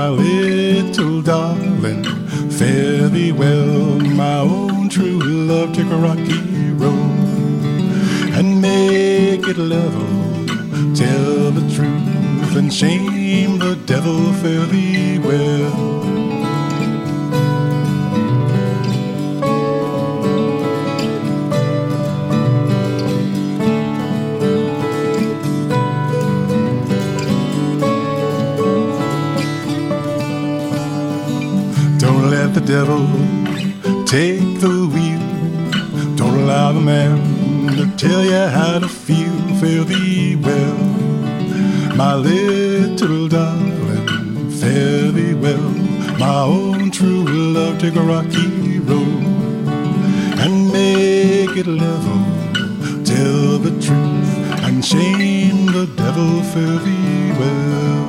my little darling, fare thee well, my own true love. Take a rocky road and make it level. Tell the truth and shame the devil. Fare thee well. Don't let the devil take the wheel. Don't allow the man to tell you how to feel. Fare thee well, my little darling, fare thee well, my own true love. Take a rocky road and make it level. Tell the truth and shame the devil. Fare thee well.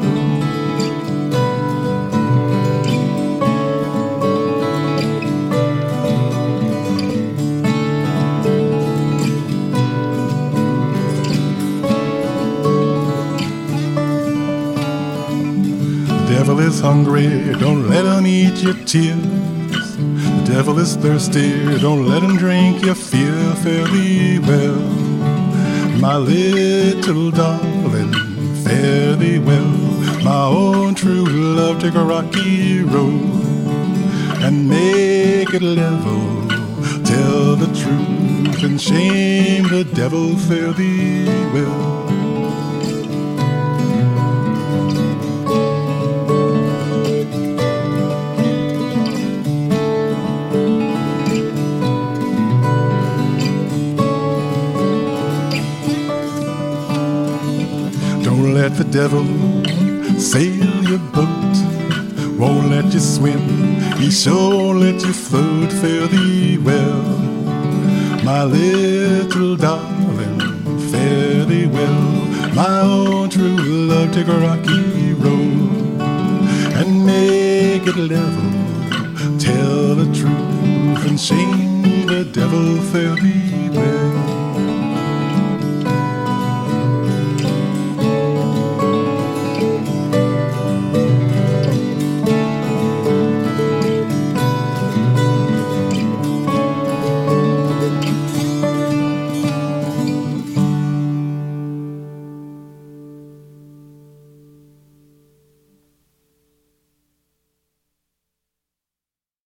The devil is hungry, don't let him eat your tears. The devil is thirsty, don't let him drink your fear. Fare thee well, my little darling, fare thee well, my own true love. Take a rocky road and make it level. Tell the truth and shame the devil. Fare thee well. Don't let the devil sail your boat, won't let you swim, he sure let you float. Fare thee well, my little darling, fare thee well, my own true love. Take a rocky road and make it level. Tell the truth and shame the devil. Fare thee